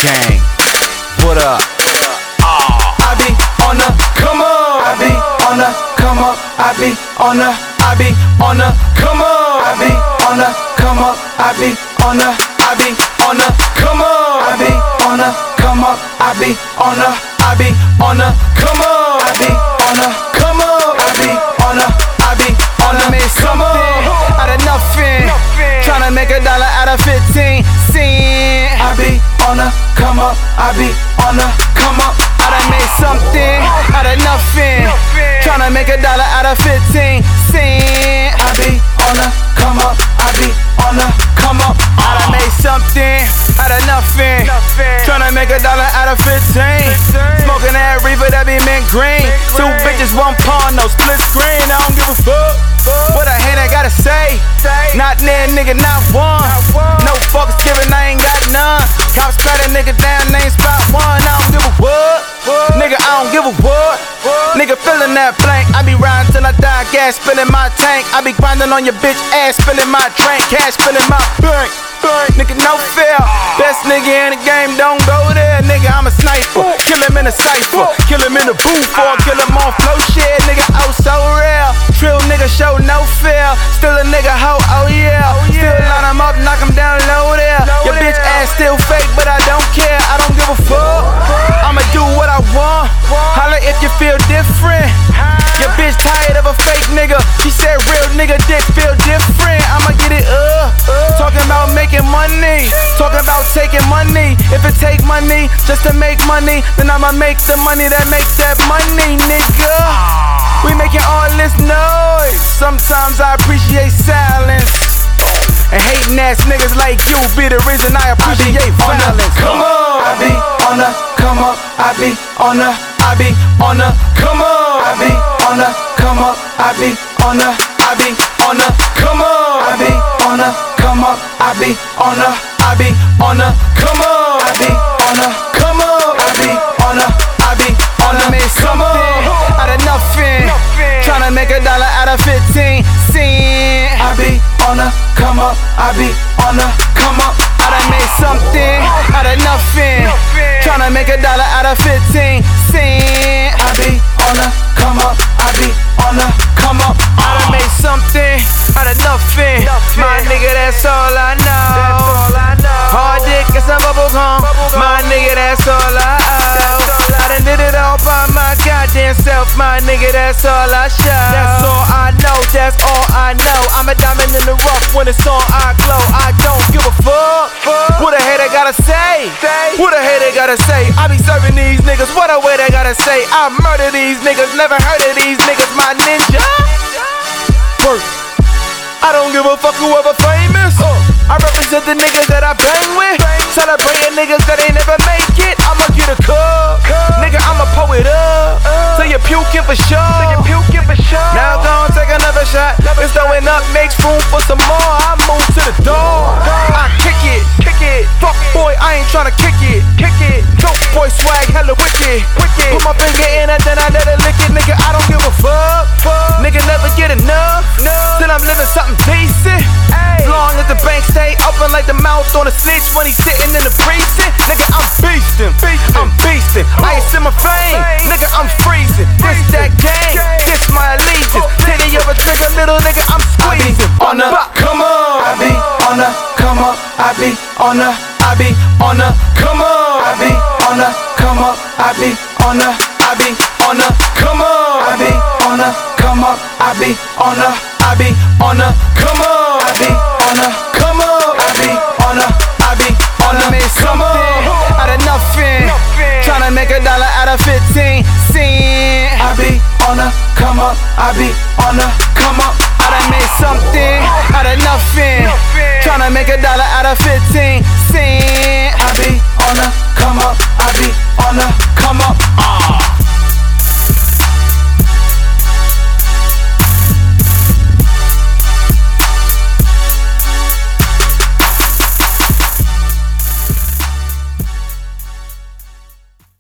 gang. What up? I be on the come up. I be on the come up. I be on the come up. I be on the come up. I be on the come up. I be on the come up. I be on the come up. I be on the come up. I be on the made something out of nothing, tryna make $1 out of 15 cents. I be on the come up. I be on the come up. I done made something out of nothing, tryna make $1 out of 15 cents. I be on the come up. I be on the come up. I done made something out of nothing, tryna make $1 out of 15. Smoking that reefer that be mint green. 2 bitches, 1 pawn, no split screen. I don't give a fuck what a hater gotta say. Not near, nigga, not one. No focus giving, I ain't got none. Cops pat a nigga down, name spot 1. I don't give a what. Nigga, I don't give a what. Nigga, feeling that blank. I be riding till I die, gas spilling my tank. I be grinding on your bitch ass, spilling my drink, cash spilling my bank. Nigga, no fear. Best nigga in the game, don't go there. Nigga, I'm a sniper. Kill him in a cypher. Kill him in a booth or kill him on flow shit. Nigga, oh so real. Trill nigga, show no fear. Still a nigga, hoe, oh yeah. Still line him up, knock him down low there. Your bitch ass still fake, but I don't care. I don't give a fuck. I'ma do what I want. Holla if you feel different. Your bitch tired of a fake nigga. She said real nigga dick feel different. I'ma get it up. Talking about making money, talking about taking money. If it take money just to make money, then I'ma make the money that makes that money, nigga. We making all this noise. Sometimes I appreciate silence, and hating ass niggas like you be the reason I appreciate violence. Come on, I be on the come up. I be on the come up. I be on the come up. I be on the come up. I be on the come up. I be on the come up. I be on the come up. I be on the made something out of nothing, tryna make $1 out of 15 cents. I be on the come up. I be on the come up. I done made something out of nothing, tryna make $1 out of 15 cents. I be on the come up. I be on the come up. I done made something out of nothing. My nigga, that's all I know. Hard dick and some bubble gum. My nigga, that's all I owe. I done did it all by my goddamn self. My nigga, that's all I show. That's all I know, that's all I know. I'm a diamond in the rough when it's on, I glow. I don't give a fuck what a hater gotta say. What a hater gotta say. I be serving these niggas, what a way they gotta say. I murder these niggas, never heard of these niggas, my ninja. Work. I don't give a fuck whoever famous. I represent the niggas that I bang with. Celebrating niggas that ain't never make it. I'ma get a cup. Nigga, I'ma pull it up. So you puking for sure. Now go and take another shot. It's throwing up, makes room for some more. I move to the door. I kick it. Fuck boy, I ain't tryna kick it. Dope boy swag, hella wicked. Put my finger in it, then I let it lick it. Nigga, I don't give a fuck. Nigga, never get enough. Then I'm living something decent. As long as the bank stay open like the mouth on a snitch when he's sitting in the precinct. Nigga, I'm beastin'. Ice in my flame. Nigga, I'm freezing. This that gang. This my allegiance. Titty of a trigger, little nigga, I'm squeezing. On the come up. I be on the come up. I be on the come up. I be on the come up. I be on the come up. I be on the come up. I be on the come up. I be on the come up. I be on the made something out of nothing, tryna make $1 out of 15 cents. I be on the come up. I be on the come up. I done made something out of nothing, tryna make $1 out of 15 cents. I be